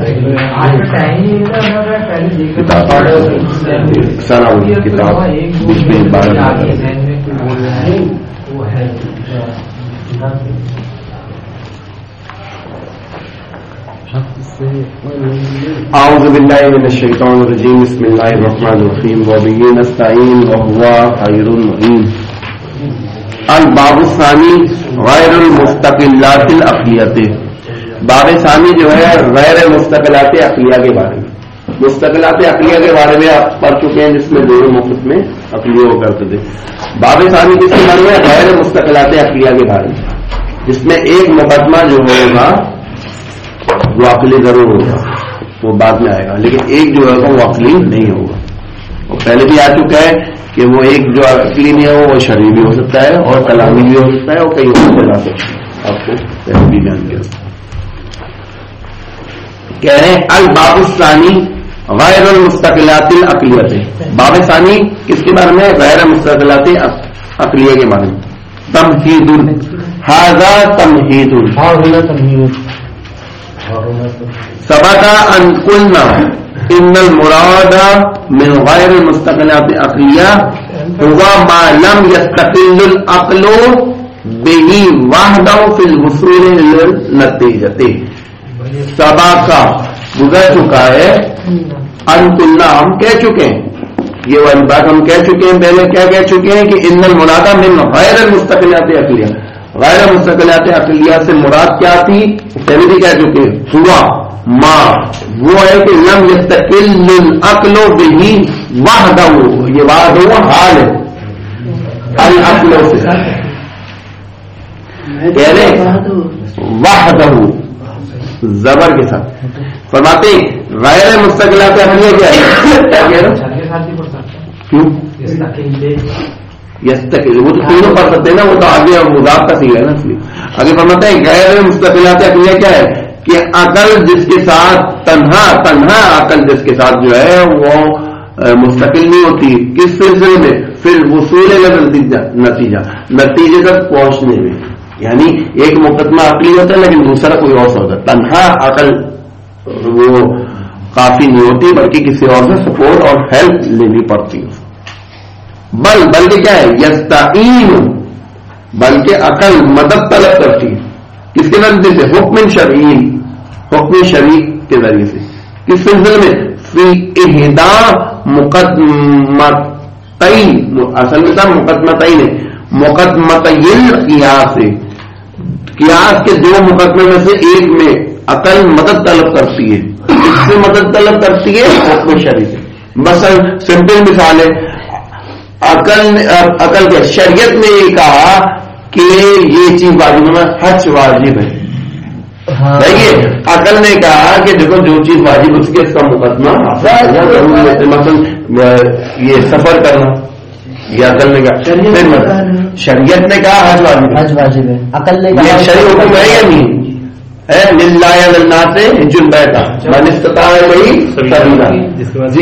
سارا کتاب بیچ میں اعوذ باللہ من الشیطان الرجیم بسم اللہ الرحمن الرحیم وبہ نستعین وهو خیر المعین الباب الثانی غیر المستقلات العقلیۃ. باب ثانی جو ہے غیر مستقلات عقلیہ کے بارے میں. مستقلات عقلیہ کے بارے میں آپ پڑھ چکے ہیں جس میں دونوں مفت میں عقلیہ ہو کرتے تھے. باب ثانی کس کے بارے میں؟ غیر مستقلات عقلیہ کے بارے میں، جس میں ایک مقدمہ جو ہوگا وہ عقلی ضرور ہوگا، وہ بعد میں آئے گا، لیکن ایک جو ہوگا وہ عقلی نہیں ہوگا. وہ پہلے بھی آ چکا ہے کہ وہ ایک جو عقلی نہیں ہو وہ شرعی بھی ہو سکتا ہے اور کلامی بھی ہو سکتا ہے اور کئی اور چلا سکتا ہے. آپ کو پہلے بھی بیان کیا کہہ رہے ہیں الباب الثانی غیر المستقلات العقلیۃ. باب ثانی کس کے بارے میں؟ غیر مستقلات عقلیہ کے بارے میں. تمہید ھذا تمہید ثبت ان قلنا ان المراد من غیر المستقلات عقلیہ هو ما لم يستقل العقل به وحده في الوصول الى النتیجۃ. سبق گزر چکا ہے، ان قلنا ہم کہہ چکے ہیں، یہ والی بات ہم کہہ چکے ہیں پہلے. کیا کہہ چکے ہیں کہ ان المراد من غیر المستقلات عقلیہ، غیر مستقلات عقلیہ سے مراد کیا تھی پہلے بھی کہہ چکے ہیں. ہوا ما وہ ہے کہ لم یستقل العقل به وحدہ، یہ وحدہ حال ہے العقل سے، کہہ رہے وحدہ زبر کے ساتھ. فرماتے غیر مستقلات عقلیہ کیا ہے؟ کیوں یستقل، وہ تو تینوں پڑھ سکتے ہیں نا، وہ تو آگے مضاف کا سیگا ہے نا. اس لیے آگے فرماتے ہیں غیر مستقلات عقلیہ کیا ہے کہ عقل جس کے ساتھ تنہا عقل جس کے ساتھ جو ہے وہ مستقل نہیں ہوتی. کس سلسلے میں؟ پھر وصول نتیجے تک پہنچنے میں. یعنی ایک مقدمہ عقلی ہوتا ہے لیکن دوسرا کوئی اور سے ہوتا ہے. تنہا عقل وہ کافی نہیں ہوتی بلکہ کسی اور سے سپورٹ اور ہیلپ لینی پڑتی ہے. بلکہ کیا ہے؟ یستعین، بلکہ عقل مدد طلب کرتی ہے. کس کے ذریعے سے؟ حکم شرعی، حکم شرعی کے ذریعے سے. کس سلسلے میں؟ فی احدا مقدمتین، اصل میں تھا مقدمتین، مقدمتین قیاس سے، قیاس کے دو مقدمے میں سے ایک میں عقل مدد طلب کرتی ہے. اس سے مدد طلب کرتی ہے حکم شرعی سے. مثلا سمپل مثال ہے، عقل کے شریعت نے یہ کہا کہ یہ چیز واجب ہے، حج واجب ہے. دیکھیے عقل نے کہا کہ دیکھو جو چیز واجب اس کے اس کا مقدمہ مثلا یہ سفر کرنا، یہ عقل نے کہا. شریعت نے کہا حج واجب ہے، عقل نے کہا شریع حکم ہے یا نہیں ہے؟ للہ اللہ سے حج البیت من استطاع الیہ سبیلا. جی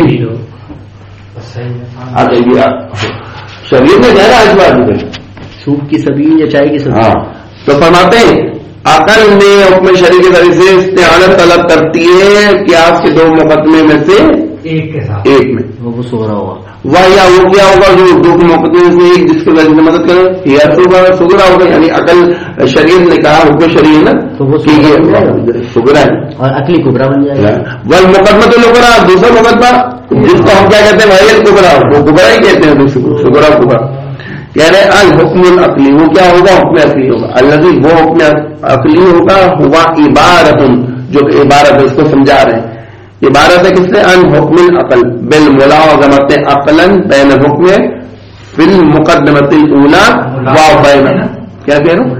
شریعت نے کہا حج واجب ہے، سوپ کی سبیل یا چائے کی سبیل. ہاں تو فرماتے ہیں عقل نے حکم شرعی کے ذریعے سے استعانت طلب کرتی ہے قیاس کے دو مقدمے میں سے ایک میں. وہ سغرا ہوگا، وہ یا وہ کیا ہوگا جو دو مقدمے میں سے ایک جس کے ذریعے سے مدد کرے، یا سغرا ہوگا. یعنی عقل شریعت نے کہا حکم شرعی ہے نا تو وہ سغرا ہے اور عقلی کبرا بن جائے گا. وہ مقدمہ تو لوگ دوسرا مقدمہ جس کو ہم کیا کہتے ہیں بھائی کبرا، وہ کبرا ہی کہتے ہیں دوسرے کو سغرا کبرا. کہہ رہے الحکم العقلی، وہ کیا ہوگا؟ حکم عقلی ہوگا. الذی وہ حکم عقلی ہوگا ہوا عبارت، جو کہ عبارت ہے اس کو سمجھا رہے ہیں. عبارت ہے کس سے؟ ان حکم العقل بالملازمۃ عقلا بین الحکم فی المقدمۃ الاولی و بین کیا کہہ رہا ہوں؟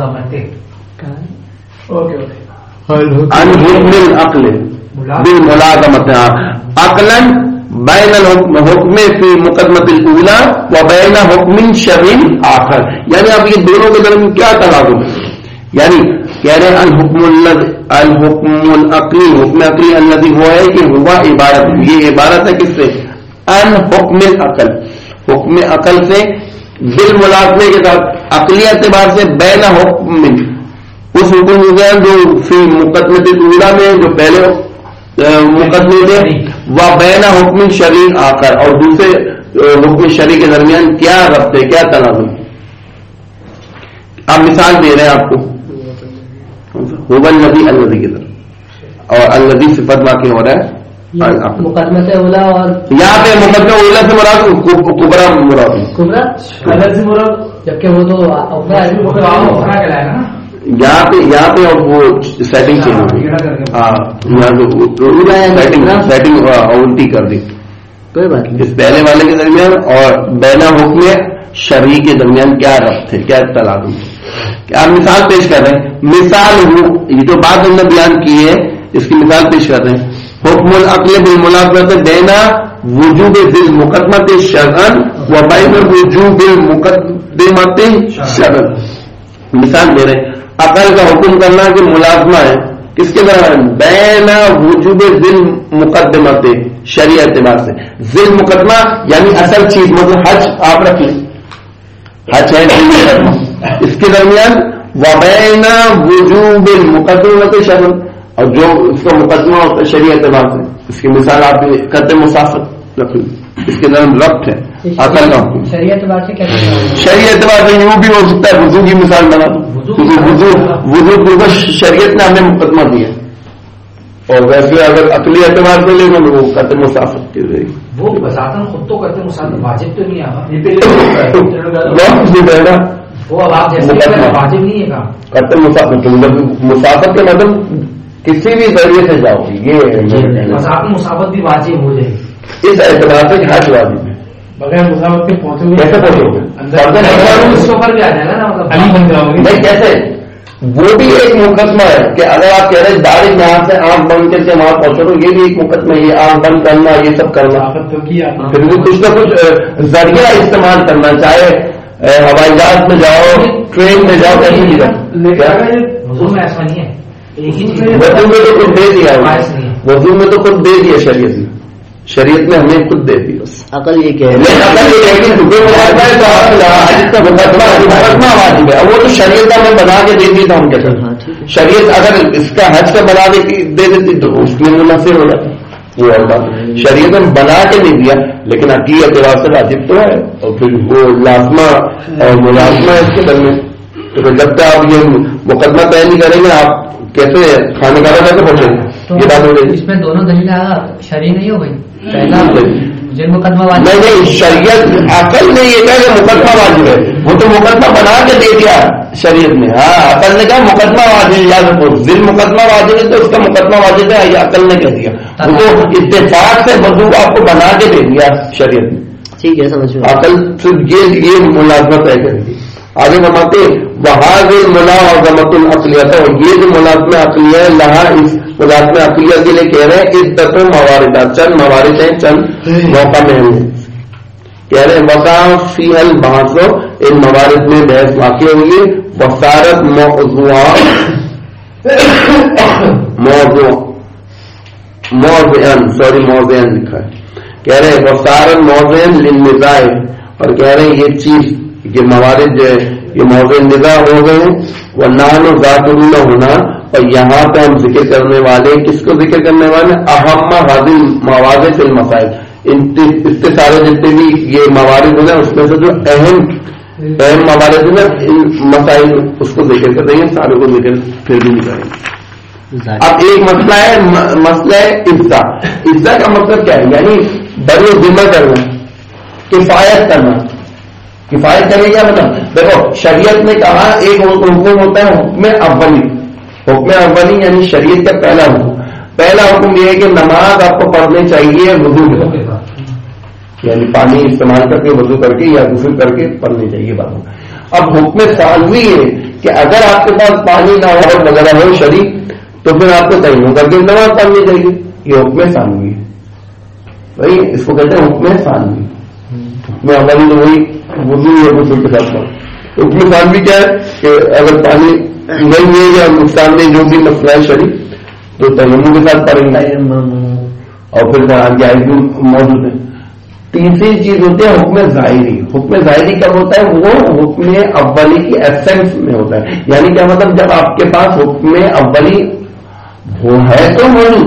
ان حکم العقل بالملازمۃ عقلا بین الحکم فی مقدمۃ الاولی و بین حکم شرعی آخر. یعنی اب یہ دونوں کے درمیان کیا تلازم ہے؟ یعنی کہہ رہے الحکم العقلی، حکم عقلی الذی وہ ہے کہ ہوا عبارت، یہ عبارت ہے کس سے؟ ان حکم العقل، حکم عقل سے بالملازمے کے ساتھ عقلی اعتبار سے بین حکم، اس حکم جو فی مقدمۃ الاولی میں جو پہلے مقدمے سے و بین حکم شرعی آخر، اور دوسرے حکم شرعی کے درمیان کیا ربط ہے، کیا تلازم ہے. آپ مثال دے رہے ہیں آپ کو هو الذی الذی کی طرف، اور الذی صفت واقع ہو رہا ہے مقدمہ اولا، اور یہاں پہ مقدمہ اولا سے مراد کبرا مراد کبرا الگ سے مراد، جبکہ وہ تو یہاں پہ اور وہ سیٹنگ چینج ہو گئی. ہاں سیٹنگ الٹی کر دی. کوئی بات نہیں. اس پہلے والے کے درمیان اور بینا حکم شرعی کے درمیان کیا ربط ہے، کیا تلازم ہے. آپ مثال پیش کر رہے ہیں. مثال یہ جو بات ہم نے بیان کی ہے اس کی مثال پیش کر رہے ہیں. حکم العقل بالملازمت بینا وجوب بالمقدمت شرعن و بین وجوب المقدمت شرعن. مثال دے رہے ہیں عقل کا حکم کرنا کہ ملازمہ ہے کس کے درمیان، بینا وجوب ذل مقدمت شرعی اعتبار سے. ذل مقدمہ یعنی اصل چیز، مطلب حج آپ رکھ لیں، حج ہے اس کے درمیان وبین وجوب المقدمۃ شرعن، اور جو اس کا مقدمہ ہوتا ہے شرعی اعتبار سے. اس کی مثال آپ کرتے مسافت رکھ لیں، اس کے درمیان ربط ہے عقل کا حکم. شرعی اعتبار سے کیا، شرعی اعتبار سے یوں بھی ہو سکتا ہے وضو کی مثال بنا دو. وضو شریعت نے ہمیں مقدمہ دیا، اور ویسے اگر عقلی اعتبار سے لے گا وہ کرتے مسافت کے ذریعے وہ بذاتاً خود تو کرتے مسافت واجب تو نہیں آگا، وہ اب آپ جیسے واجب نہیں ہے کام کرتے مسافت کے مطلب کسی بھی ذریعے سے جاؤ، یہ مسافت بھی واجب ہو جائے گی. اس اعتبار سے حج واجب ہے. بغیر مسافت کے پہنچو کیسے پہنچو گے؟ بھی آ جائے گا نا، نہیں کیسے؟ وہ بھی ایک مقدمہ ہے کہ اگر آپ کہہ رہے ہیں بارش یہاں سے آنکھ بند کر کے وہاں پہنچو تو یہ بھی ایک مقدمہ ہے. یہ آنکھ بند کرنا، یہ سب کرنا، پھر بھی کچھ نہ کچھ ذریعہ استعمال کرنا، چاہے ہوائی جہاز میں جاؤ، ٹرین میں جاؤ، کیسی بھی وضو میں ایسا نہیں ہے. وضو میں تو خود دے دیا، وضو میں تو خود دے دیا شریعت نے، شریعت نے ہمیں خود دے دی. بس عقل یہ کہہ رہی مقدمہ واجب ہے، وہ تو شریعت کا میں بنا کے دے دی تھا. ہم کہتے ہیں شریعت اگر اس کا حج کا بنا دے دیتی تو اس میں منحصر ہو جاتا. وہ اور بات شریعت نے بنا کے نہیں دیا، لیکن عقلی اعتبار سے واجب تو ہے، اور پھر وہ لازمہ اور ملازمہ اس کے درمیان. تو جب تک آپ یہ مقدمہ طے نہیں کریں گے آپ کیسے کھانے کا کیسے پہنچیں گے؟ یہ بات ہو گئی. اس میں دونوں دلیل شرعی نہیں ہو گئی. پہلا جن مقدمہ واجب نہیں شریعت عقل نے یہ کہا کہ مقدمہ واجب ہے، وہ تو مقدمہ بنا کے دے دیا شریعت نے. ہاں عقل نے کہا مقدمہ واجب، یاد رکھو ذل مقدمہ واجب ہے تو اس کا مقدمہ واجب ہے، یہ عقل نے کہہ دیا. وہ تو اتفاق سے وضو آپ کو بنا کے دے دیا شریعت نے. ٹھیک ہے سمجھ میں. عقل صرف یہ ملازمت طے کر دی. آگے بتاتے وہاں ملازمت العقلیت، اور یہ جو ملازمہ عقلیہ ہے لہا اس ملازمہ عقلیہ کے لیے کہہ رہے ہیں عدت مواردات، چند موارد ہیں، چند موقع میں ہیں. کہہ رہے ہیں وقع فی البحث، ان موارد میں بحث واقع ہوئی ہے. وصارت موضوعن لکھا ہے. کہہ رہے ہیں وصارت موضوعن للنزاع، اور کہہ رہے ہیں یہ چیز یہ موارد جو ہے یہ موضوع نزاع ہو گئے ہیں. وہ نان و ذات اللہ ہونا، اور یہاں پہ ہم ذکر کرنے والے کس کو ذکر کرنے والے اہم حاضر مواد فی المسائل. اس کے سارے جتنے بھی یہ موارد ہیں اس میں سے جو اہم موارد ہیں ان مسائل اس کو ذکر کر رہے ہیں، سارے کو ذکر پھر بھی نہیں کریں گے. اب ایک مسئلہ ہے افزا. افزا کا مطلب کیا ہے؟ یعنی بڑی ذمہ کرنا، کفایت کرنا. کفایت کرے کیا مطلب؟ دیکھو شریعت نے کہا ایک حکم ہوتا ہے حکم اولی. حکم اولی یعنی شریعت کا پہلا حکم. پہلا حکم یہ ہے کہ نماز آپ کو پڑھنی چاہیے وضو کے ساتھ، یعنی پانی استعمال کر کے وضو کر کے یا غسل کر کے پڑھنی چاہیے باتوں. اب حکم ثانوی ہے کہ اگر آپ کے پاس پانی نہ ہو وغیرہ ہو شریع تو پھر آپ کو تیمم کر کے نماز پڑھنی چاہیے. یہ حکم ثانوی ہے بھائی، اس کو کہتے ہیں حکم ثانوی. حکم اولی تو وہی وضو یا غسل کے ساتھ پڑھ. حکم ثانوی کیا ہے کہ اگر پانی نہیں ہے یا نقصان نہیں جو بھی مسئلہ ہے شریع تو تیمم کے ساتھ پڑھیں گے اور پھر جائز موجود ہے. تیسری چیز ہوتی ہے حکم ظاہری. حکم ظاہری کب ہوتا ہے؟ وہ حکم اولی کی ایسنس میں ہوتا ہے. یعنی کیا مطلب؟ جب آپ کے پاس حکم اولی وہ ہے تو موجود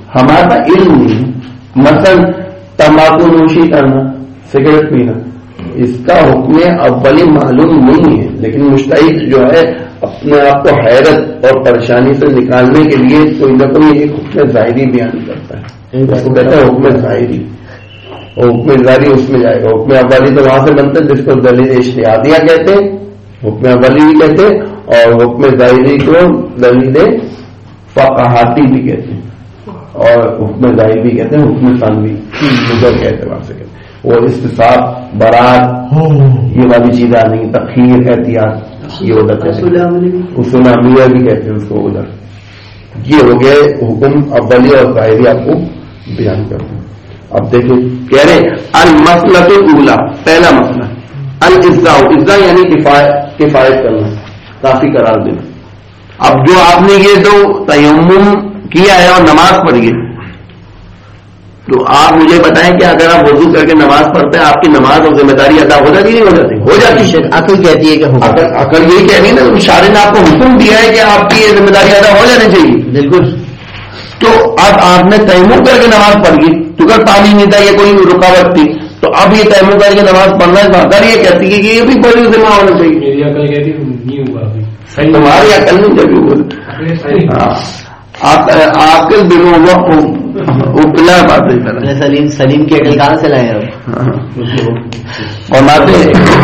ہمارا پاس علم نہیں. مثلا تمباکو نوشی کرنا، سگریٹ پینا، اس کا حکم اولی معلوم نہیں ہے، لیکن مجتہد جو ہے اپنے آپ کو حیرت اور پریشانی سے نکالنے کے لیے کوئی نہ کوئی ایک حکم ظاہری بیان کرتا ہے، اس کو کہتا ہے حکم ظاہری. اور حکم ظاہری اس میں جائے گا. حکم اولی تو وہاں سے بنتا ہے جس کو دلیل اجتہادیہ کہتے ہیں، حکم اولی بھی کہتے ہیں، اور حکم ظاہری کو دلیل فقہاتی بھی کہتے ہیں، اور حکم ظاہری بھی کہتے ہیں، حکم ثانوی نظر کے اعتبار سے کہتے ہیں. اور استصحاب، برات، یہ والی چیزیں آ رہی ہیں، تخیر، احتیاط، یہ ادھر اصول عملیہ بھی کہتے ہیں اس کو ادھر. یہ ہو گئے حکم اولی اور ظاہری آپ کو بیان کرتے ہیں. اب دیکھیں کہہ رہے المسئلہ الاولی، پہلا مسئلہ الاجزاء، اجزاء یعنی کفایت کرنا، کافی قرار دینا. اب جو آپ نے یہ تو تیمم کیا ہے اور نماز پڑھی ہے، تو آپ مجھے بتائیں کہ اگر آپ وضو کر کے نماز پڑھتے ہیں آپ کی نماز اور ذمہ داری ادا ہو جاتی نہیں ہو جاتی؟ ہو جاتی ہے. عقل کہتی ہے کہ عقل یہی کہہ رہی ہے نا، شارع نے آپ کو حکم دیا ہے کہ آپ کی یہ ذمہ داری ادا ہو جانی چاہیے. بالکل. تو اب آپ نے تیمم کر کے نماز پڑھ گئی، تو اگر پانی نہیں تھا، یہ کوئی رکاوٹ تھی، تو اب یہ تیمم کر کے نماز پڑھنا ہے تو عقل یہ کہتی ہے کہ یہ بھی کوئی ذمہ ہونا چاہیے. میری عقل کہتی نہیں ہوگا، تمہاری عقل نہیں جبھی ہوگا. عقل دنوں اپلا بات ہے. سلیم کی عقل کہاں سے لائے اب؟ اور ناتے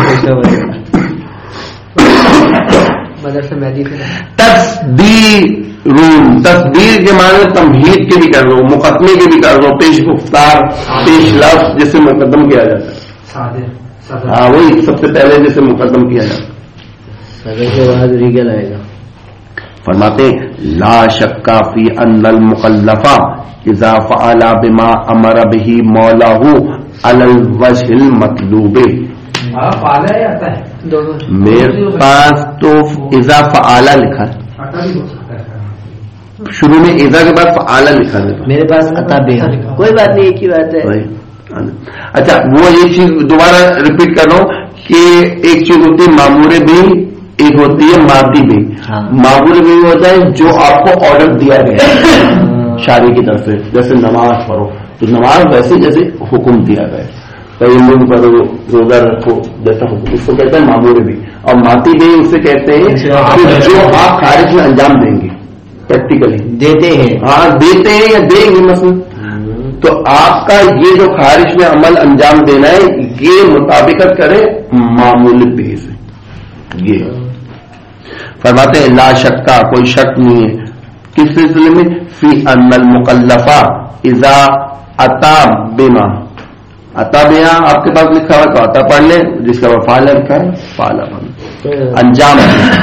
تصدیر کے معنی تمہید کے بھی کر لو، مقدمے کے بھی کر لو، پیش گفتار، پیش لفظ جسے مقدم کیا جاتا ہے. ہاں وہی سب سے پہلے جسے مقدم کیا جاتا ہے. صدر کے بعد ریگل آئے گا. فرماتے لا شک فی ان المکلف اذا فعل بما امر به مولاہ علی الوجہ المطلوب. میرے پاس تو اذا فعل لکھا ہے، شروع میں اذا کے بعد فعل لکھا ہے. میرے پاس عطا بے، کوئی بات نہیں، ایک ہی بات ہے. اچھا وہ یہ چیز دوبارہ ریپیٹ کر رہا ہوں کہ ایک چیز ہوتی ہے معمور بھی، ایک ہوتی ہے مادی بھی. معمول بھی ہوتا ہے جو آپ کو آرڈر دیا گیا ہے شارع کی طرف سے، جیسے نماز پڑھو تو نماز ویسے جیسے حکم دیا گیا ہے، تیمم کرو، روزہ رکھو، جیسا حکم، اس کو کہتے ہیں معمول بھی. اور مادی بھی اسے کہتے ہیں جو آپ خارج میں انجام دیں گے، پریکٹیکلی دیتے ہیں. ہاں دیتے ہیں یا دیں گے مثلا. تو آپ کا یہ جو خارج میں عمل انجام دینا ہے یہ مطابقت کرے معمول بھی سے. یہ فرماتے ہیں لا شکا، کوئی شک نہیں ہے کس سلسلے میں، فی ان المکلف اذا اتا بما، اتا بما آپ کے پاس لکھا ہوا تو اتا پڑھ لیں، جس کا فعل لکھا ہے فعل انجام.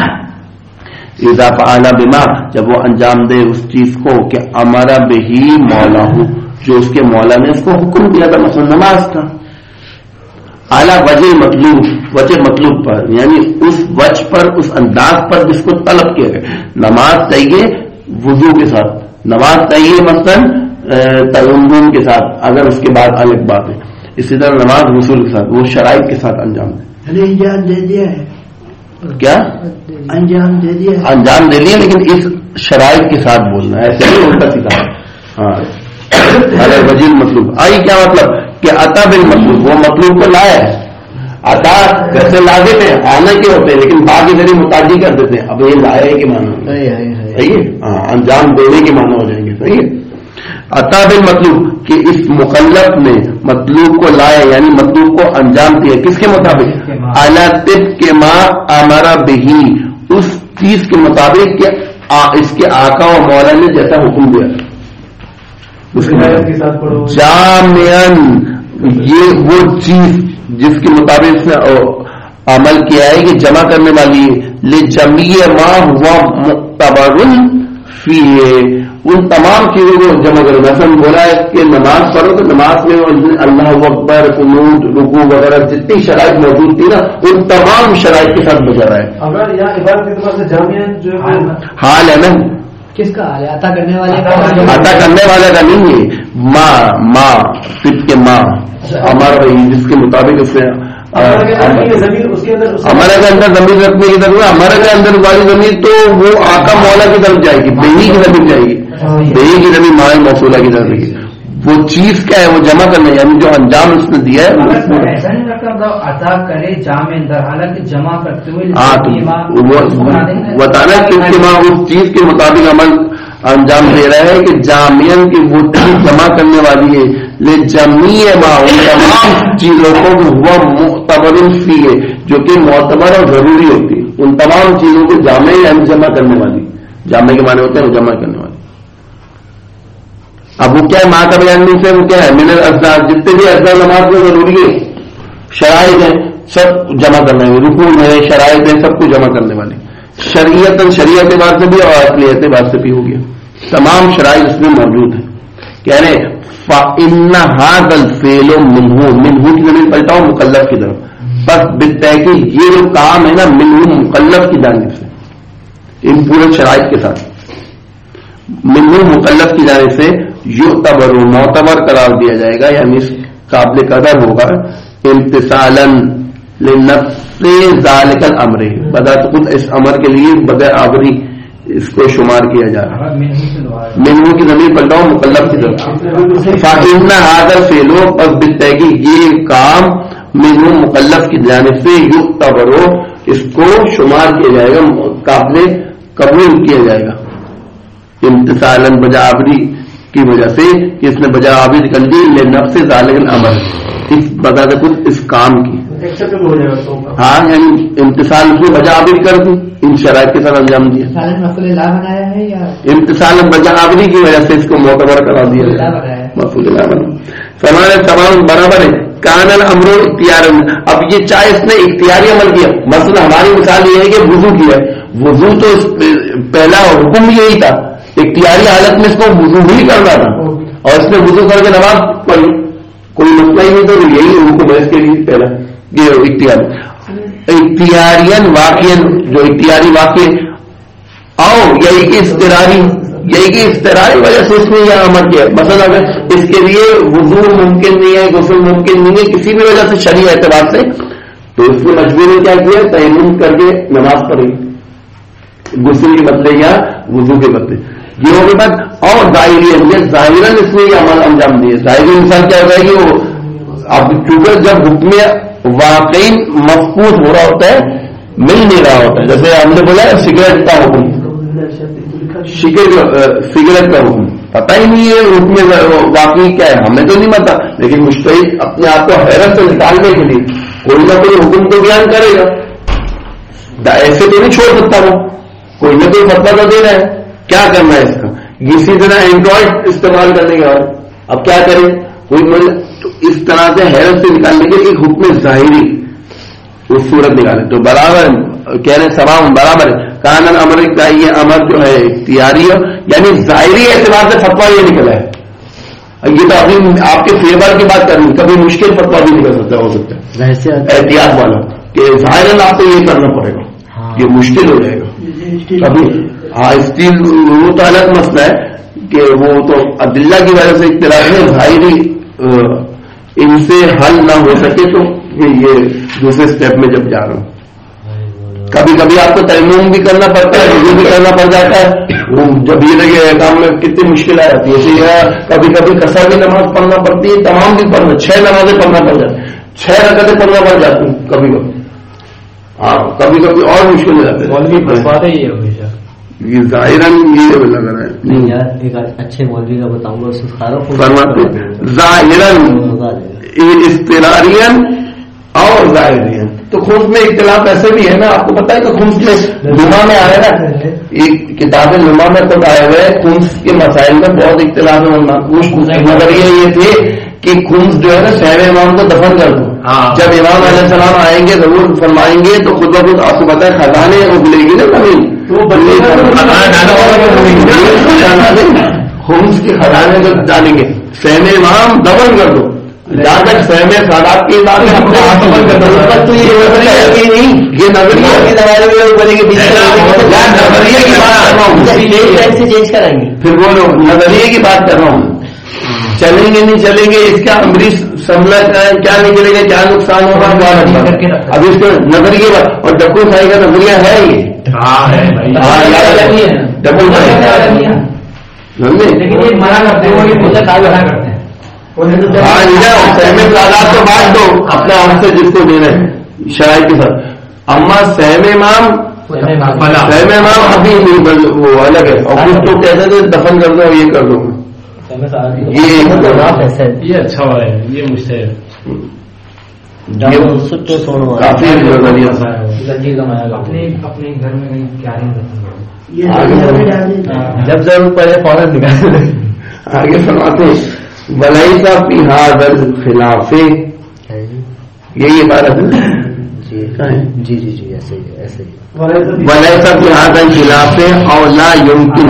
اذا فعل بما، جب وہ انجام دے اس چیز کو کہ امر بہی مولا ہو، جو اس کے مولا نے اس کو حکم دیا تھا، مثلا نماز کا، اعلیٰ وجہ مطلوب، وجہ مطلوب پر، یعنی اس وجہ پر، اس انداز پر جس کو طلب کیا گیا. نماز چاہیے وضو کے ساتھ، نماز چاہیے مثلا تیمم کے ساتھ اگر اس کے بعد الگ بات ہے. اسی طرح نماز غسل کے ساتھ، وہ شرائط کے ساتھ انجام دے. انجام دے دیا ہے، کیا انجام دے دیا، انجام دے دیا، لیکن اس شرائط کے ساتھ بولنا ہے، ایسے نہیں الٹا سیدھا. ہاں اگر وجہ مطلوب آئی، کیا مطلب کہ عطا بالمطلوب، وہ مطلوب کو لایا ہے. عطا ویسے لازم ہے، آنا کے ہوتے ہیں، لیکن بعد کے ذریعے متعدی کر دیتے ہیں. اب یہ لائے کے معنی صحیح ہے، ہاں انجام دینے کے معنی ہو جائیں گے. صحیح ہے. عطا بالمطلوب کہ اس مکلف نے مطلوب کو لایا، یعنی مطلوب کو انجام دیا، کس کے مطابق، اعلیٰ طب کے ماں امارا بہی، اس چیز کے مطابق کہ اس کے آقا و مولا نے جیسا حکم دیا. جامعن، یہ وہ چیز جس کے مطابق اس نے عمل کیا ہے کہ جمع کرنے والی ہے، لجمیع ما ہوا معتبر فیہ، ان تمام چیزوں کو جمع کرے. مثلا بولا ہے کہ نماز پڑھو تو نماز میں اللہ اکبر، قنوت، رکوع وغیرہ جتنی شرائط موجود تھی نا، ان تمام شرائط کے ساتھ بجا رہا ہے. اگر یہاں عبادت کے اعتبار سے جامعہ جو حال ہے نا، کس کا حال ہے؟ عطا کرنے والے کا، عطا کرنے والے کا نہیں ہے. ماں طب کے ماں ہمارا جس کے مطابق اس نے ہمارے کے اندر زمین رکھنے کی ضرورت ہے. ہمارے کے اندر والی زمین تو وہ آقا مولا کی طرف جائے گی، بہی کی طرف جائے گی. بے کی زمین ماں موصولہ کی طرف لکھی. وہ چیز کیا ہے؟ وہ جمع کرنا، یعنی جو انجام اس نے دیا ہے ایسا نہیں لگتا عطا کرے جامع اندر، حالانکہ جمع کرتے ہوئے بتانا کیونکہ ماں اس چیز کے مطابق عمل انجام دے رہا ہے کہ جامعین کی وہ چیز جمع کرنے والی ہے لے جمیع ماں، ان تمام چیزوں کو ہوا معتبر فی ہے جو کہ معتبر اور ضروری ہوتی ہے، ان تمام چیزوں کو جامع یعنی جمع کرنے والی. جامع کے معنی ہوتے ہیں وہ جمع کرنے والی. اب وہ کیا ہے ماں کا بیان سے وہ کیا ہے؟ من الاجزاء، جتنے بھی اجزاء نماز میں ضروری ہے، شرائط ہیں، سب جمع کرنے والے، رکوع ہے، شرائط ہیں، سب کو جمع کرنے والے. شریعت اعتبار سے بھی اور عقلی اعتبار سے بھی ہو گیا، تمام شرائط اس میں موجود ہیں. کہہ رہے فإن هذا الفعل منہ کی زمین پلٹاؤ مکلف کی طرف، بس بالتحقیق یہ جو کام ہے نا منہ مکلف کی جانب سے، ان پورے شرائط کے ساتھ منہ مکلف کی جانب سے یعتبر معتبر قرار دیا جائے گا، یعنی قابل قدر ہوگا امتثالا لنفس ذالک الامر، بذات خود اس امر کے لیے بغیر آوری اس کو شمار کیا جا رہا ہے. منہ کی زمین پلٹاؤ مکلف کی طرف. فإن هذا الفعل، پس بالتحقیق یہ کام منہ مکلف کی جانب سے یعتبر، اس کو شمار کیا جائے گا، قابل قبول کیا جائے گا امتثالا بجاوری کی وجہ سے کہ اس نے بجاوری کر دی لنفس ذالک الامر، اس بذات خود اس کام کی. ہاں یعنی امتثال کی بجاوری کر دی، ان شرائط کے ساتھ انجام دیا. امتثال بجاوری کی وجہ سے اس کو معتبر قرار دیا گیا، مفعول اللہ بنا. فرمایا تمام برابر ہے. کان الامر اختیار، اب یہ چاہے اس نے اختیاری عمل کیا، مثلا ہماری مثال یہ ہے کہ وضو کیا ہے، وضو تو پہلا حکم یہی تھا، اختیاری حالت میں اس کو وضو ہی کرنا تھا اور اس نے وضو کر کے نماز پڑھی، کوئی مسئلہ ہی نہیں، تو یہی حکم ہے اس کے لیے پہلا یہ اختیارین واقع، جو اختیاری واقع آؤ یہی کہ اضطراری وجہ سے اس نے یہ عمل کیا. مثلا اگر اس کے لیے وضو ممکن نہیں ہے، غسل ممکن نہیں ہے کسی بھی وجہ سے شرعی اعتبار سے، تو اس نے مجبور نے کیا کیا؟ تیمم کر کے نماز پڑھی غسل کے بدلے یا وضو کے بدلے. یہ ہوگی بات. اور ظاہراً اس نے یہ عمل انجام دیا. ظاہری انسان کیا ہوتا ہے کہ وہ اب چونکہ جب حکم واقعی مفقود ہو رہا ہوتا ہے، مل نہیں رہا ہوتا ہے، جیسے ہم نے بولا سگریٹ کا حکم، سگریٹ کا حکم پتہ ہی نہیں ہے حکم واقعی کیا ہے، ہمیں تو نہیں پتا، لیکن مجتہد اپنے آپ کو حیرت سے نکالنے کے لیے کوئی نہ کوئی حکم تو بیان کرے گا، ایسے تو نہیں چھوڑ سکتا، وہ کوئی نہ کوئی فتویٰ تو دے رہا ہے. کیا کرنا ہے اس کا؟ اسی طرح اینڈرائڈ استعمال کرنے کے بعد اب کیا کریں؟ کوئی تو اس طرح سے حیرت سے نکالنے کے ایک حکم ظاہری اس صورت نکالے تو برابر کہہ رہے سوام برابر ہے. کان الامر کا یہ امر جو ہے اختیاری ہے، یعنی ظاہری اعتبار سے فتویٰ یہ نکلا ہے. یہ تو ابھی آپ کے فیور کی بات کرنی، کبھی مشکل فتویٰ بھی نکل سکتا ہو سکتا ہے احتیاط والا کہ ظاہراً آپ کو یہ کرنا پڑے گا، یہ مشکل ہو جائے گا. کبھی اسٹیل وہ تو الگ مسئلہ ہے کہ وہ تو عدلہ کی وجہ سے اختلاف ہے، ظاہری ان سے حل نہ ہو سکے تو یہ دوسرے اسٹیپ میں جب جا رہا ہوں کبھی کبھی آپ کو تیمم بھی کرنا پڑتا ہے، وضو بھی کرنا پڑ جاتا ہے. جب یہ کام میں کتنی مشکل آ جاتی ہے، کبھی کبھی قصر بھی نماز پڑھنا پڑتی ہے، تمام بھی پڑھنا، 6 نمازیں پڑھنا پڑ جاتی، 6 رکعتیں پڑھنا پڑ جاتی ہیں کبھی کبھی. ہاں کبھی کبھی اور مشکل ہو جاتے ہیں. یہ ظاہراً یہ لگ رہا ہے. ایک اچھے مولوی کا بتاؤں گا، فرماتے ظاہراً اضطرارین اور ظاہرین. تو خمس میں اختلاف ایسے بھی ہے نا، آپ کو پتا ہے کہ خمس میں لما میں آیا نا، ایک کتاب لما میں خود آئے ہوئے خمس کے مسائل میں بہت اختلاف ہے. نظریہ یہ تھے کہ خمس جو ہے نا شہر امام کو دفن کر دو، جب امام علیہ السلام آئیں گے ضرور فرمائیں گے تو خود بخود آپ کو پتا ہے خزانے اگلے گی نا زمین، خمس کے خزانے جب ڈالیں گے شہر امام دفن کر دو، جہاں تک فہم سادات کی بات ہے اپنے ہاتھ بند کر دو. تو یہ نظریہ نہیں، یہ نظریہ کی نظریے کی بات چینج کریں گے. پھر وہ لوگ نظریے کی بات کر رہا ہوں، چلیں گے نہیں چلیں گے، اس کا امریش سمجھا کیا نکلے گا، کیا نقصان ہوگا، اب اس کو نظریے بات. اور ڈبو بھائی کا نظریہ ہے یہ، ڈبو بھائی سمجھے؟ لیکن یہ منع کرتے ہیں، وہ منع کرتے ہیں. ہاں سہم تعداد تو بانٹ دو اپنے آپ سے جس کو دینا ہے شرائط کے ساتھ. اما سہم امام ابھی نہیں، وہ الگ ہے. اور کچھ تو کہتے تھے دفن کر دو یہ کر دو. یہ اچھا ہوا ہے، یہ مجھے کافی اپنے گھر میں کیا جب ضرورت پڑے فوراً نکال. آگے فرماتے ولیسا فی ھذا الخلاف، یہی عبارت ہے. جی جی جی ایسے ہی ولیسا فی ھذا الخلاف اور لا يمکن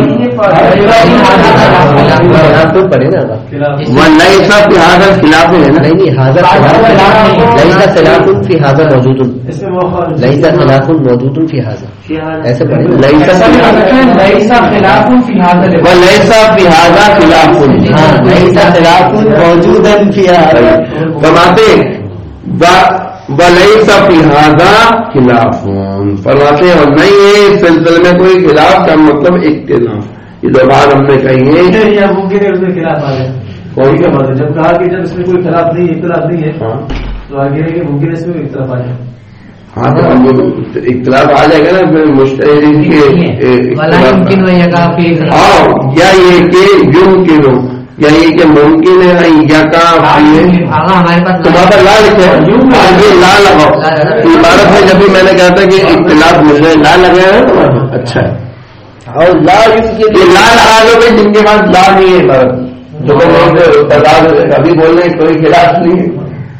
پڑے نا ولیسا فی ھذا الخلاف ہے نا. نہیں ليس خلاف في هذا موجود، ليس خلاف موجود في هذا، ایسے پڑھیں ولیسا فی ھذا خلاف، ليس خلاف موجود في هذا. فرماتے ولیسا فی ھذا خلاف، فرماتے ہیں اور نہیں ہے اس سلسلے میں کوئی خلاف کا مطلب اختلاف. یہ دو بات ہم نے کہی ہے. ممکن ہے اس میں خلاف آ جائے. کون سی بات ہے؟ جب کہا کہ جب اس میں کوئی خلاف نہیں اختلاف نہیں ہے تو آگے ہے کہ ممکن ہے اس میں اختلاف آ جائے. ہاں تو اختلاف آ جائے گا نا پھر مشتہرین کے. ہاں یا یہ کہ یمکن ہو یا یہ کہ ممکن ہے یا کا ہمارے پاس تمہارا لا لکھا ہے آگے لا لگاؤ. عبارت ہے جب بھی میں نے کہا تھا کہ اختلاف مجھے لا لگایا ہے. اچھا ہے اور لا یہ لا لگا لو گے جن کے پاس لا نہیں ہے عبارت جو ابھی بول رہے ہیں کوئی خلاف نہیں ہے.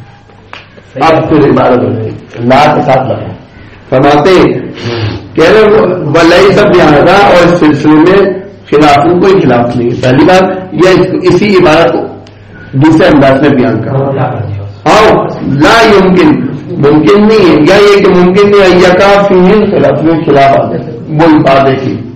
اب پھر عبارت لا کے ساتھ لگا فرماتے کہہ رہے ولیسا فی ھذا اور اس سلسلے میں خلاف میں کوئی خلاف نہیں ہے. پہلی بات یہ اسی عبارت کو دوسرے انداز میں بیان کرا. اور لا یمکن ممکن نہیں ہے یا یہ کہ ممکن نہیں ہے یا کافی خلاف میں خلاف آ جائے. وہی بات ہے کہ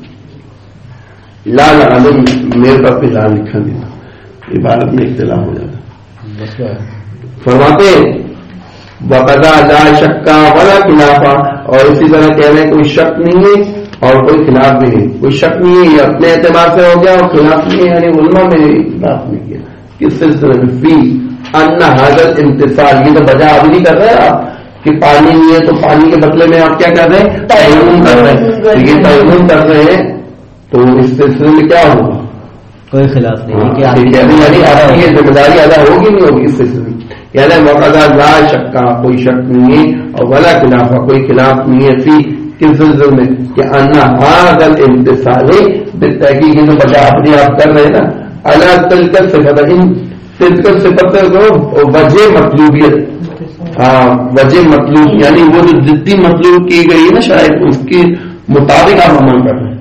لا لگا دو میرے پاس بھی لا لکھا دینا عبارت میں اختلاف ہو جاتا. فرماتے وقضا لا شکا ولا خلافا، اور اسی طرح کہہ رہے ہیں کوئی شک نہیں ہے اور کوئی خلاف بھی نہیں. کوئی شک نہیں ہے یہ اپنے اعتبار سے ہو گیا اور خلاف نہیں ہے یعنی علماء میں خلاف نہیں کیا. کس سلسلے میں فی ان حاضر امتصال، یہ تو بجا اب نہیں کر رہے آپ کہ پانی نہیں ہے تو پانی کے بدلے میں آپ کیا کر رہے ہیں تیمم کر رہے ہیں. یہ تیمم کر رہے ہیں تو اس سلسلے میں کیا ہوگا؟ کوئی خلاف نہیں. یعنی آپ کی یہ ذمہ داری ادا ہوگی نہیں ہوگی اس سلسلے میں. یعنی وقضا لا شکا کوئی شک نہیں ہے اور ولا خلاف کوئی خلاف نہیں ہے فی کس سلسلے میں کہ انا ھذا الامتصال بالتحقیق جو بجا اپنے آپ کر رہے ہیں نا اللہ تلک صفت ان تلک صفت کو وجہ مطلوبیت. ہاں وجہ مطلوب یعنی وہ جو جتنی مطلوب کی گئی نا شاید اس کے مطابق آپ عمل کر رہے ہیں.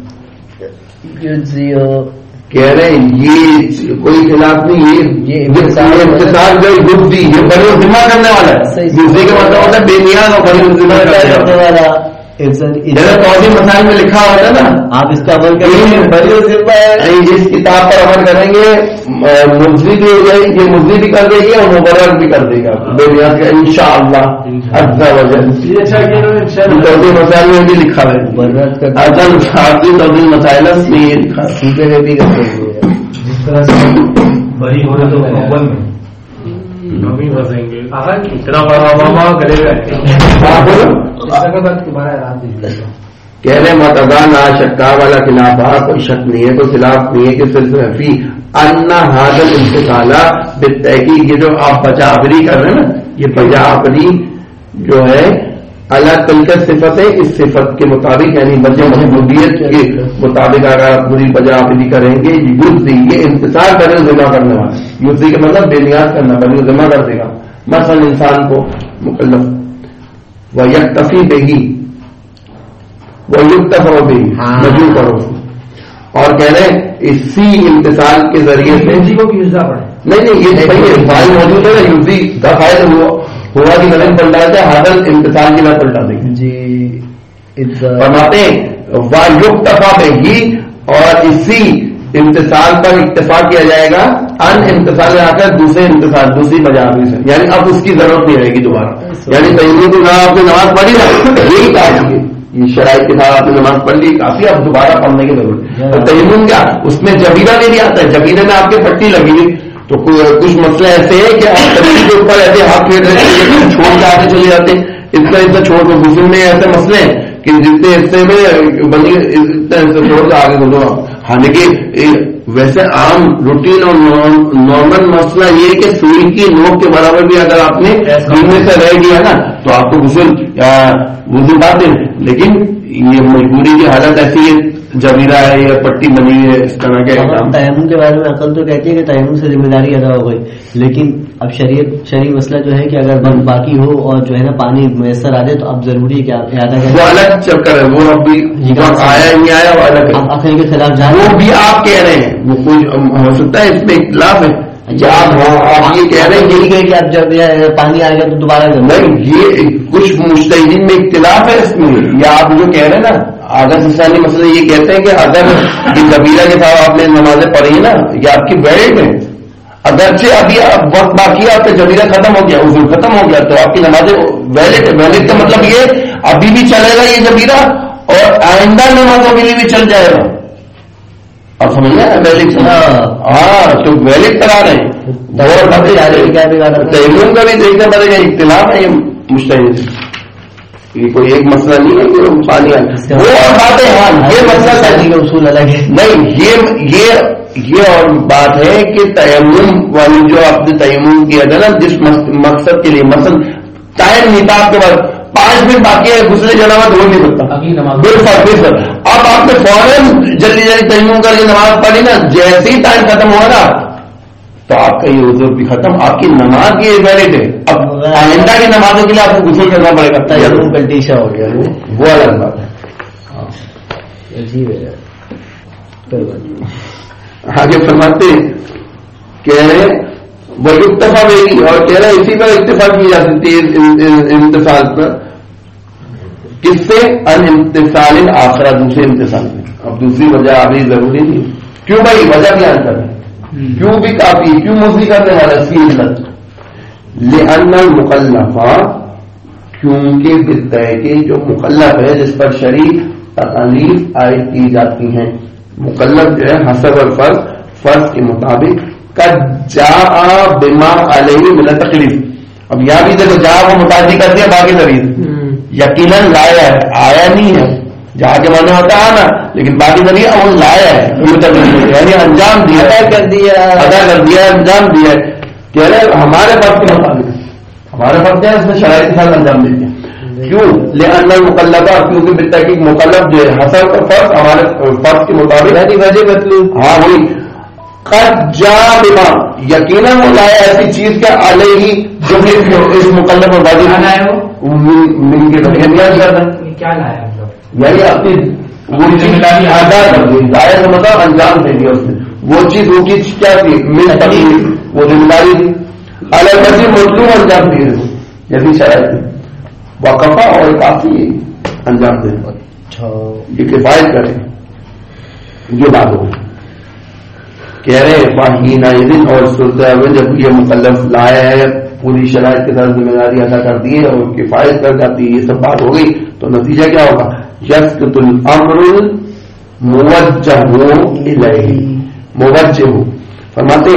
کہہ رہے ہیں یہ کوئی خلاف نہیں. یہ امتصال جو گفتی یہ بڑی ذمہ کرنے والا ہے. دوسرے کا مطلب ہوتا ہے بے نیاز اور بڑی ذمہ کرنے والا. جیسے توضیح مسائل میں لکھا ہوتا ہے نا آپ اس کا عمل کریں بڑی ذمہ ہے. جس کتاب پر عمل کریں گے مجزی بھی ہو جائے گی، یہ مجزی بھی کر دے گی اور مبرر بھی کر دے گا بے نیاز کا انشاءاللہ. توضیح مسائل میں بھی لکھا ہے توضیح مسائل میں یہ لکھا ہے بھی کرتے ہیں. جس طرح سے بری ہونا تو اول میں نبی بسیں گے اتنا بڑا کرے گا. کہہ رہے متضا لا شکا والا خلاف کوئی شک نہیں ہے کوئی خلاف نہیں ہے کہ سلسلہ فی ان ھذا الامتصال بالتحقیق یہ جو آپ بجاوری کر رہے ہیں نا یہ بجاوری جو ہے اللہ تلک صفت ہے اس صفت کے مطابق یعنی وجہ محمودیت کے مطابق اگر آپ پوری بجاوری کریں گے یہ انتصار بنے ذمہ کرنے والا. یوزی کا مطلب بے نیاز کرنا بنے ذمہ کر دے گا. مثلا انسان کو مکلف و یکتفی بہی وہ یکتفا بہی مجبور کرو اور کہہ رہے ہیں اسی امتصال کے ذریعے سے نہیں یہ فائل موجود ہے نا یوزی کا فائل ہوا کی غلط پلٹا ہے حاضر امتصال کی نہ پلٹا دیں گے. جی فرماتے ہیں وَيُكْتَفَى بِهِ اور اسی امتصال پر اکتفا کیا جائے گا ان امتصال میں آ کر دوسرے امتصال دوسری مجاوری سے یعنی اب اس کی ضرورت نہیں رہے گی دوبارہ. یعنی تیمم کی آپ نے نماز پڑھی نا یہی کام کی یہ شرائط کے ساتھ آپ نے نماز پڑھ لی کافی، اب دوبارہ پڑھنے کی ضرورت ہے. تیمم کیا اس میں جبیرہ میں بھی آتا ہے، جبیرے میں آپ کی پٹی لگی ہوئی تو کچھ مسئلہ ایسے ہے کہ آپ پٹی کے اوپر ایسے ہاتھ پھیر رہے چھوڑ کے آگے چلے جاتے ہیں، اتنا چھوڑ کے غسل میں ایسے مسئلے ہیں کہ جتنے حصے میں بنی اتنا حصہ چھوڑ کے آگے بولو. حالانکہ ویسے عام روٹین اور نارمل مسئلہ یہ ہے کہ سوئی کی نوک کے برابر بھی اگر آپ نے میں سے رہ گیا نا تو آپ کو غسل بات ہے. لیکن یہ مجبوری کی حالت ایسی ہے، جبیرہ ہے یا پٹی بنی ہے اس طرح کے. تیمم کے بارے میں عقل تو کہتی ہے کہ تیمم سے ذمہ داری ادا ہو گئی، لیکن اب شرعی مسئلہ جو ہے کہ اگر باقی ہو اور جو ہے نا پانی میسر آ جائے تو اب ضروری ہے کہ آپ اعادہ کریں. وہ الگ چکر ہے، وہ اب بھی آیا نہیں آیا وہ الگ ہے. عقل کے خلاف جا وہ بھی آپ کہہ رہے ہیں، وہ کچھ ہو سکتا ہے اس میں اختلاف ہے. آپ یہ کہہ رہے ہیں یہی کہ اب جب پانی آئے گا تو دوبارہ نہیں، یہ کچھ مجتہدین میں اختلاف ہے اس میں. یا آپ جو کہہ رہے ہیں نا آدھا سسانی مسئلہ یہ کہتے ہیں کہ اگر یہ جبیرہ کے ساتھ آپ نے نمازیں پڑھی نا یہ آپ کی ویلڈ ہے، اگرچہ ابھی وقت باقی ہے، آپ کا جبیرہ ختم ہو گیا، عذر ختم ہو گیا تو آپ کی نمازیں ویلڈ ہے. ویلڈ کا مطلب یہ ابھی بھی چلے گا یہ جبیرہ اور آئندہ نمازوں کے لیے بھی چل جائے گا. آپ سمجھ رہے ہیں ویلڈ؟ ہاں تو ویلڈ کرا رہے ہیں. تیمم کا بھی دیکھنا پڑے گا، اختلاف ہے یہ مجتہد، یہ کوئی ایک مسئلہ نہیں ہے کہ پانی وہ اور بات ہے. ہاں یہ مسئلہ کا اصول الگ ہے. نہیں یہ اور بات ہے کہ تیمم والی جو آپ نے تیمم کیا تھا نا جس مقصد کے لیے، مثلا ٹائم نکال کے بعد 5 منٹ باقی ہے غسل جنابت ہو نہیں سکتا بالفعل. اب آپ نے فوراً جلدی تیمم کر کے نماز پڑھی نا، جیسے ہی ٹائم ختم ہوا نا تو آپ کا یہ عذر بھی ختم، آپ کی نماز کی ویلڈ ہے. اب آئندہ کی نمازوں کے لیے آپ کو غسل کرنا پڑے گا، تیمم پلٹیشا ہو گیا وہ الگ بات ہے. آگے فرماتے کہہ رہے وہ اکتفا میری اور کہہ رہے اسی پر اتفاق کی جا سکتی ہے امتثال پر. کس سے؟ الامتثال آخرہ، دوسرے امتثال میں. اب دوسری وجہ ابھی ضروری نہیں. کیوں بھائی وجہ بیان کر رہے ہیں، کیوں بھی کافی، کیوں مزید کرنے والا اس کی علت لأن المکلفات، کیونکہ بالتحقیق جو مکلف ہے جس پر شرعی تکالیف عائد کی جاتی ہیں، مکلف جو ہے حسب الفرض، فرض کے مطابق قد جاء بما علیہ من التکلیف. اب یہاں بھی دیکھو جہاں وہ متعدی کر دیا باقی ذریعے یقیناً لایا ہے، آیا نہیں ہے. جہاں کے معنی ہوتا ہے نا، لیکن باقی ذریعہ وہ لایا ہے یعنی انجام دیا، ادا کر دیا، انجام دیا. کہہ رہے ہمارے فرض کے مطابق، ہمارے فرض کیا ہے اس میں شرائط کے ساتھ انجام دیتے ہیں. کیوں؟ لأن المکلفہ، کیونکہ بالتحقیق مکلف جو ہے حسب کا فرض ہمارے فرض کے مطابق یعنی وجہ مطلوب. ہاں وہی قد جاء بما، یقیناً وہ لایا ایسی چیز کے علیہ جو اس مکلف اور واجب مل کے کیا لایا یعنی اپنی وہ چیز ادا کر دی، لایا کا مطلب انجام دے دیا اس نے. وہ چیز وہ چیز کیا تھی؟ مل تکلیف، وہ ذمہ داری تھی. الگ مطلوب انجام دیے جیسی شرائط تھی وقفہ اور کافی انجام دے. یہ کفایت کرے یہ بات ہو. کہہ رہے واہینا دن اور صورت جب یہ مکلف لایا ہے پوری شرائط کے ساتھ ذمہ داری ادا کر دی ہے اور کفایت کر جاتی ہے، یہ سب بات ہو گئی تو نتیجہ کیا ہوگا؟ یسقط الامر موجہ الیہ. موجہ فرماتے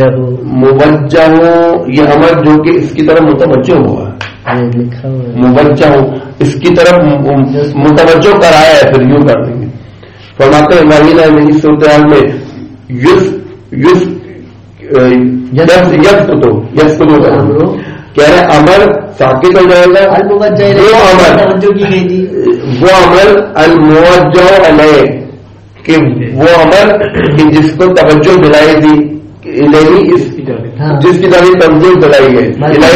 موجہ یہ امر جو کہ اس کی طرف متوجہ ہوا ہے، موجہ اس کی طرف متوجہ کرایا ہے، پھر یوں کر دیں گے. فرماتے ہیں واہینا میری صورتحال میں کہہ رہے امر ساکت ہو جائے گا. وہ امر الموجہ علیہ کہ وہ امر کہ جس کو توجہ دلائی دی جس کی طرح توجہ دلائی ہے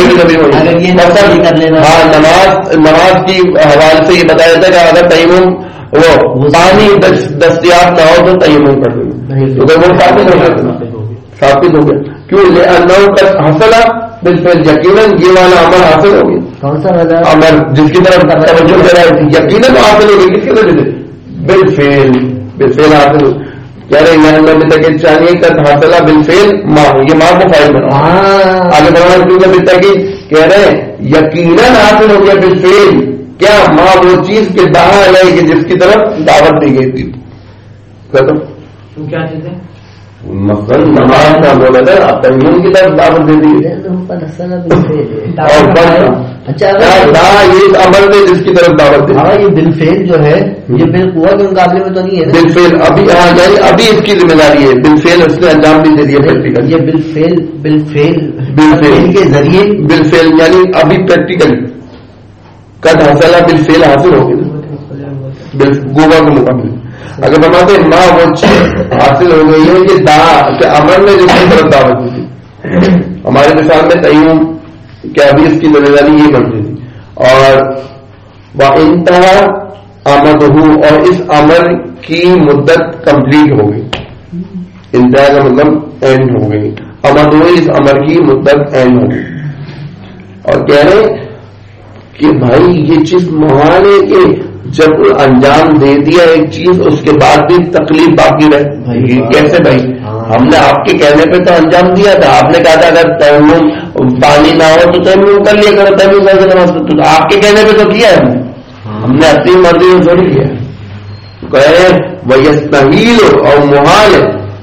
نماز کی حوالے سے یہ بتایا جاتا ہے کہ اگر تیمم وہ پانی دستیاب نہ ہو تو تیمم کر دیں تو وہ ثابت ہو گیا. کیوں؟ حاصل بالفعل، یقیناً یہ والا عمل حاصل ہو گیا. کون سا عمل جس کی طرف توجہ دلائی تھی یقیناً حاصل ہو گئی. کس کی وجہ سے؟ بالفعل حاصل ہو. کہہ رہے ہیں تک چاہیے کہ حاصلہ بالفعل ماں، یہ ماں کو فائل بنا آگے بڑھانا کیونکہ کہ کہہ رہے ہیں یقیناً حاصل ہو گیا بالفعل کیا ماں وہ چیز کے دہا ہے کہ جس کی طرف دعوت دی گئی تھی. ختم. کیا چیز ہے؟ مثلاً نماز کا بولا تھا آپ تیمم کی طرف دعوت دے دی اور اچھا یہ عمل میں جس کی طرف دعوت دی. ہاں یہ بالفعل جو ہے یہ بالقوہ کے مقابلے میں تو نہیں ہے. بالفعل ابھی یعنی ابھی اس کی ذمہ داری ہے. بالفعل اس نے انجام بھی دے دیا پریکٹیکل. یہ بالفعل کے ذریعے بالفعل یعنی ابھی پریکٹیکل قد حاصل بالفعل حاصل ہوگی گوبا کے مقابلے. اگر بتاتے ماں وہ چیز حاصل ہو گئی ہے کہ عمل میں جس کی طرف دعوت دی تھی. ہمارے مثال میں تیمم کہ ابھی اس کی ذمہ داری یہ بنتی تھی. اور وہ انتہا آمد ہو اور اس عمل کی مدت کمپلیٹ ہو گئی. انتہا کا مطلب اینڈ ہو گئی. آمد ہو اس عمل کی مدت اینڈ ہو گئی. اور کہہ رہے کہ بھائی یہ چیز محال ہے کہ جب انجام دے دیا ایک چیز اس کے بعد بھی تکلیف باقی رہے. کیسے بھائی؟ ہم نے آپ کے کہنے پہ تو انجام دیا تھا. آپ نے کہا تھا اگر تیمم پانی نہ ہو تو تیمم کر لیا کرو. تیمم کر کے نماز پڑھو. آپ کے کہنے پہ تو کیا ہے ہم نے اپنی مرضی میں تھوڑی کیا. کہے وہ یستحیل اور محال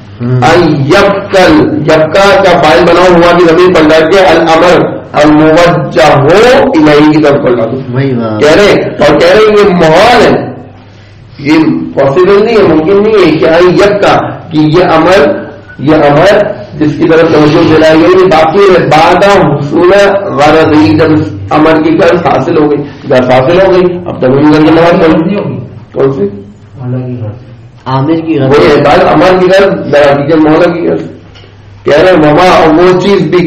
یبکا کا فائل بنا ہوا کی زمین پر ڈال کے الامر الموجہ ہو الہی کی طرف پر ڈالو. کہہ رہے اور کہہ رہے یہ محال ہے, یہ پاسبل نہیں ہے, ممکن نہیں ہے کہ یبکا کہ یہ عمل جس کی طرف توجہ دلائی گئی باقی بعد حصول غرض ہی جب عمل کی غرض حاصل ہو گئی. غرض حاصل ہو گئی اب تک کر کے نماز پڑھنی ہوگی. کون سی عامر کی غرض وہی ہے عمل کی غرض حقیقت مولا کی غرض. کہہ رہے وما اور وہ چیز بھی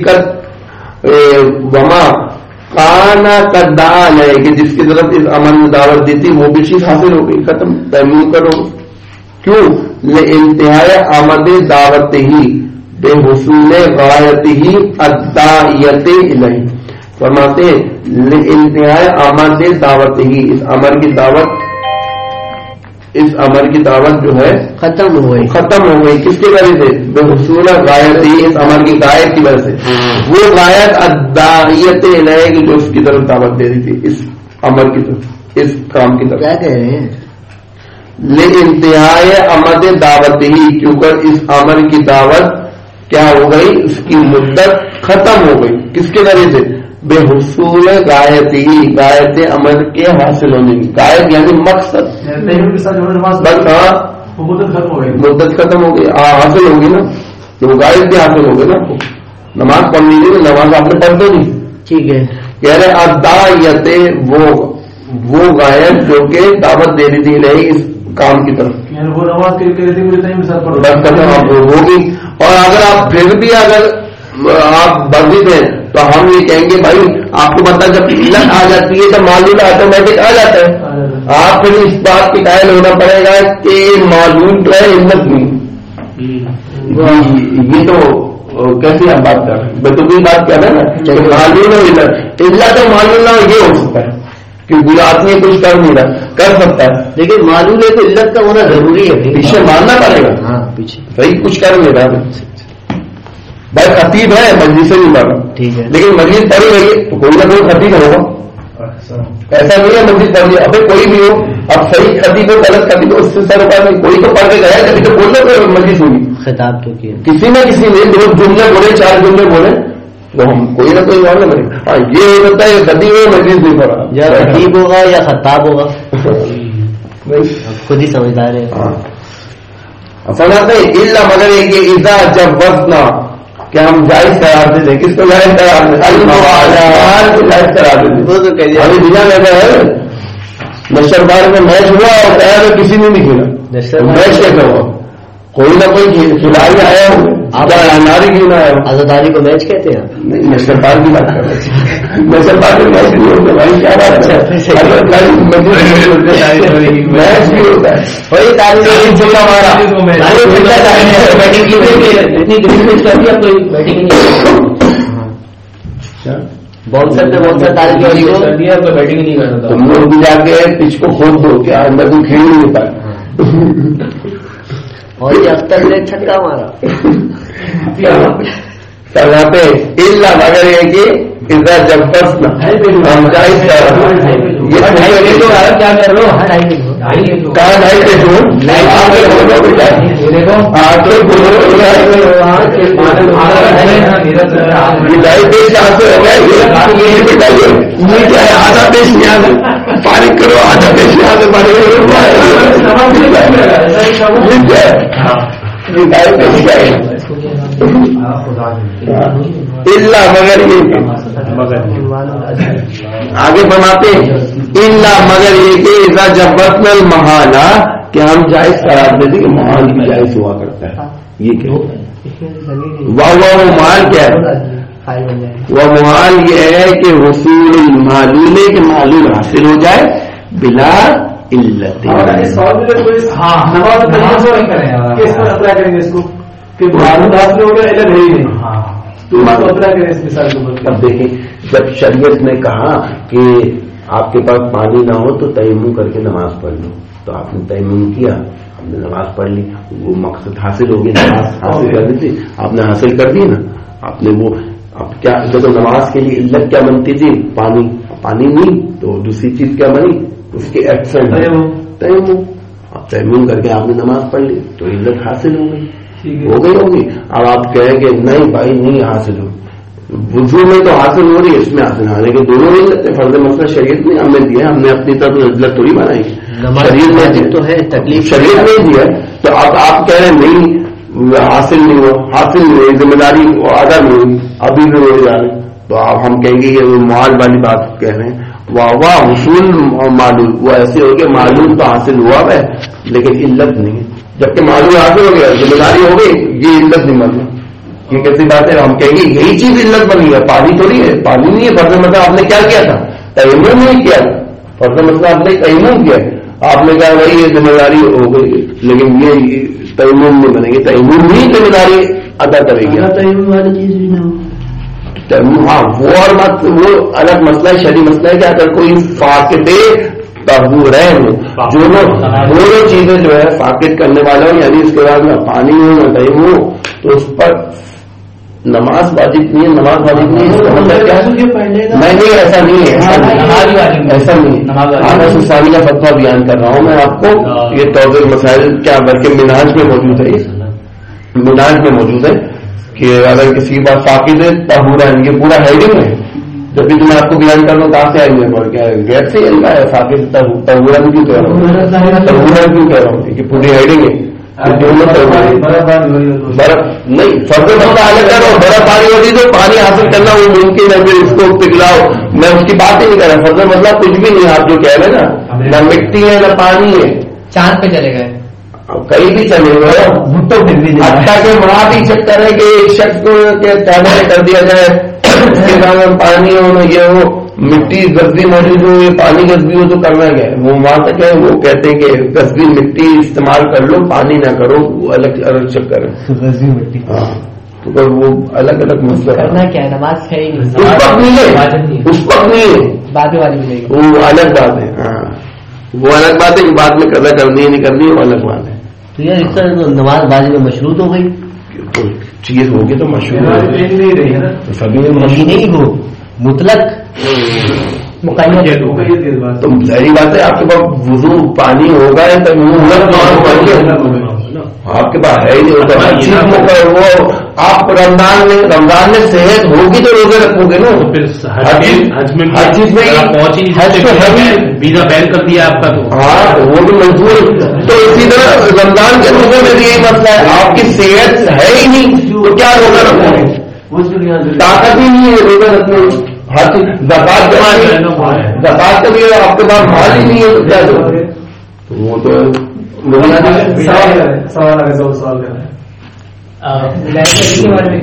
وما کانا قدان ہے کہ جس کی طرف اس عمل میں دعوت دی تھی وہ بھی چیز حاصل ہو گئی. ختم. تیمم کرو. کیوں؟ انتہائی آمد دعوت ہی بے حصول غایت ہی الداعیت الہی. فرماتے انتہائی آمد دعوت ہی اس عمل کی دعوت جو ہے ختم ہو گئی. کس کی وجہ سے؟ بے حصول غایت ہی اس عمل کی غایت کی وجہ سے. وہ غایت الداعیت الہی کی جو اس کی طرف دعوت دے رہی تھی اس عمل کی طرف اس کام کی طرف. کیا کہہ رہے ہیں؟ انتہائی آمد دعوت ہی کیونکہ اس عمل کی دعوت کیا ہو گئی اس کی مدت ختم ہو گئی. کس کے ذریعے سے؟ بے حصول غایت ہی غایت عمل کے حاصل ہونے کی. غایت یعنی مقصد بس. ہاں مدت ختم ہو گئی حاصل ہوگی نا تو غایت بھی حاصل ہوگی نا. نماز پڑھنی نہیں نماز آپ نے پڑھ دو نہیں. ٹھیک ہے. کہہ رہے الداعیت وہ غایت جو کہ دعوت دے رہی تھی نہیں اس کام کی طرف وہ نماز ہوگی. اور اگر آپ پھر بھی اگر آپ برزد ہیں تو ہم یہ کہیں گے بھائی آپ کو پتا جب علت آ جاتی ہے تو معلوم آٹومیٹک آ جاتا ہے. آپ پھر اس بات کی قائل ہونا پڑے گا کہ معلوم تو ہے علت نہیں. یہ تو کیسی آپ بات کر رہے ہیں؟ میں تو کوئی بات کر رہے ہیں نا معلوم ہے علت تو معلوم نہ یہ ہو سکتا ہے کہ کوئی آدمی کچھ کر نہیں رہا کر سکتا ہے لیکن معلوم ہے تو علت کا ہونا ضروری ہے. پیچھے ماننا پڑے گا. ہاں پیچھے صحیح کچھ کر نہیں رہا بھائی. خطیب ہے مجلس سے نہیں مارا ٹھیک ہے لیکن مجلس پڑھی رہی ہے تو کوئی نہ کوئی خطیب ہوگا. ایسا نہیں ہے مجلس پڑھ لیا ابھی کوئی بھی ہو اب صحیح خطیب ہو غلط خطیب ہو اس سے سر اوپر نہیں. کوئی تو پڑھ کے گیا کبھی تو بولنا کوئی مجلس ہوگی. خطاب تو کیا کسی نہ کسی نے دو جملے بولے 4 جملے بولے تو ہم کوئی نہ کوئی ماننا پڑے گا. ہاں یہ ہو سکتا ہے خطیب ہو مجلس نہیں پڑھا یا خطیب ہوگا یا خطاب ہوگا خود ہی سمجھدار ہے. سمجھاتے اللہ مگر ایک یہ اذا جب وزنا کہ ہم جائز قرار دے دیں. کس کو جائز قرار دیں؟ جائز قرار دے دیں. ابھی بنا لگا ہے نشر بار میں میچ ہوا اور تیار کسی نے نہیں کھیلا. میچ کیسا ہوا؟ کوئی نہ کوئی کھلاڑی آیا ہو ناری کیوں نہ آیا. آزاداری کو میچ کہتے ہیں. نہیں نشر بار کی بات کر رہے ہیں. نشر بار میں میچ نہیں ہوتا بھائی کیا بات ہے. میچ بھی ہوتا ہے. وہی تعلیم جملہ ہمارا باؤنسر نے بہت سا تعلیم کر دیا تو بیٹنگ نہیں کر رہا. تم لوگ بھی جا کے پچ کو کھود دو کیا اندر کوئی کھیل نہیں پائے. اور یہ اختر نے چھکا مارا. اللہ مگر یہ کہ ادھر جب بس نہ کیا کر رہے ہو؟ کہاں 2.5 پیش ہو آدھا پیش یہاں سے پانی کرو, آدھا پیش یہاں سے پانی کرو. اللہ مگر یہ آگے بناتے ہیں اللہ مگر یہ کہ ایسا جب بسن المحالہ کہ ہم جائز قرار دیتے کہ محال بھی جائز ہوا کرتا ہے. یہ کیا وہ محال کیا ہے؟ وہ محال یہ ہے کہ حصول المعلوم کہ معلوم حاصل ہو جائے بلا علت. اب دیکھیں جب شریعت نے کہا کہ آپ کے پاس پانی نہ ہو تو تیمم کر کے نماز پڑھ لو, تو آپ نے تیمم کیا, آپ نے نماز پڑھ لی, وہ مقصد حاصل ہو گیا. نماز حاصل کر دی تھی آپ نے, حاصل کر دی نا آپ نے. وہ اب کیا جب نماز کے لیے علت کیا بنتی تھی؟ پانی. پانی نہیں تو دوسری چیز کیا بنی اس کے ایبسنٹ تیمم. اب تیمم کر کے آپ نے نماز پڑھ لی تو علت حاصل ہو گئی ہوگی. اب آپ کہیں کہ نہیں بھائی نہیں حاصل ہو, وضو میں تو حاصل ہو رہی ہے, اس میں حاصل نہ لیکن دونوں نہیں لگتے. فرض مسئلہ شریعت نے ہم نے دیا, ہم نے اپنی طرف علت تھوڑی بنائی, شریعت میں تو ہے تکلیف شریعت نہیں دیا. تو اب آپ کہہ رہے ہیں نہیں حاصل نہیں ہوا, حاصل نہیں ہوئی, ذمہ داری ادا نہیں ہوئی, ابھی بھی ہو جا رہے, تو اب ہم کہیں گے یہ محال والی بات کہہ رہے ہیں. واہ حصول معلوم وہ ایسے ہو کہ معلوم تو حاصل ہوا ہے لیکن علت نہیں ہے. جبکہ معلوم حاصل ہو گیا, ذمہ داری ہو گئی, یہ علت نہیں معلوم. یہ کیسی بات ہے؟ ہم کہیں گے یہی چیز علت بنی ہے, پانی تھوڑی ہے. پانی نہیں ہے. فرض مسئلہ آپ نے کیا کیا تھا؟ تیمم نہیں کیا. فرض مسئلہ آپ نے تیمم کیا, آپ نے کہا بھائی یہ ذمہ داری ہو گئی, لیکن یہ تیمم نہیں بنے گی. تیمم نہیں ذمہ داری ادا کرے گی. تیمم والی چیز بھی نہ ہو. ہاں وہ اور بات, وہ الگ مسئلہ ہے, شرعی مسئلہ ہے کہ اگر کوئی فاقد طہورین دونوں چیزیں جو ہے فاقد کرنے والا ہو, یعنی اس کے بعد میں پانی ہوں نہ تیمم ہو, تو اس پر نماز واجب نہیں ہے. نماز واجب نہیں ہے نہیں, ایسا نہیں ہے, ایسا نہیں ہے. آنا سسانی کا فتویٰ بیان کر رہا ہوں میں آپ کو. یہ توضیح مسائل کیا بلکہ منہاج میں موجود ہے, منہاج میں موجود ہے کہ اگر کسی کی بات فاقد ہے طہورین, یہ پورا ہیڈنگ ہے. جب بھی میں آپ کو بیان کر رہا ہوں کہاں سے آئی ہے, گیٹ سے علم ہے. فاقد طہورین کیوں کہہ رہا ہوں, طہورین کیوں کہہ رہا ہوں کہ پوری ہیڈنگ ہے. برف نہیں, فرض مسئلہ الگ کر رہا ہوں. برف پانی ہوتی تو پانی حاصل کرنا وہ ممکن ہے, پھر اس کو پگھلاؤ, میں اس کی بات ہی نہیں کر رہا. فرض مسئلہ کچھ بھی نہیں, آپ جو کہہ رہے ہیں نا, نہ مٹی ہے نہ پانی ہے. چاند پہ چلے گئے, کہیں بھی چلے گئے, حتیٰ کہ وہاں بھی چکر ہے کہ ایک شخص کو چاندے کر دیا جائے, اس کے بعد پانی ہو نہ یہ ہو, مٹی غصبی موجود ہو, یہ پانی غصبی ہو, تو کرنا کیا ہے؟ وہ وہاں تک ہے, وہ کہتے ہیں کہ غصبی مٹی استعمال کر لو, پانی نہ کرو, وہ الگ الگ چکر ہے. غصبی مٹی ہاں, تو وہ الگ الگ مسئلہ کرنا کیا ہے. نماز ہے ہی نہیں, اس وقت نہیں ہے, اس وقت نہیں ہے, بعد میں والی ملے گی, وہ الگ بات ہے. ہاں وہ الگ بات ہے کہ بعد میں قضا کرنی ہے نہیں کرنی ہے, وہ الگ بات ہے. تو یار اس طرح نماز بازی میں مشروط ہو گئی, چیز ہوگی تو مشروط سبھی نہیں ہو مطلق مقید تو ظاہری بات ہے. آپ کے پاس وضو پانی ہوگا تو آپ کے پاس ہے ہی نہیں ہوتا. وہ آپ رمضان میں صحت ہوگی تو روزے رکھو گے نا. ہر چیز میں ویزا بین کر دیا آپ کا, تو ہاں وہ بھی مجبور. تو اسی طرح رمضان کے روزے میں بھی یہی مسئلہ ہے, آپ کی صحت ہے ہی نہیں تو کیا روزہ رکھو گے؟ طاقت ہی نہیں ہے روزہ رکھنے میں. ہر چیز زکات زکات کا بھی آپ کے پاس مال ہی نہیں ہے تو کیا کرو گے؟ وہ تو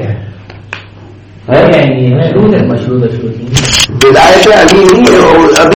مشروط بدایت علی نہیں ہے.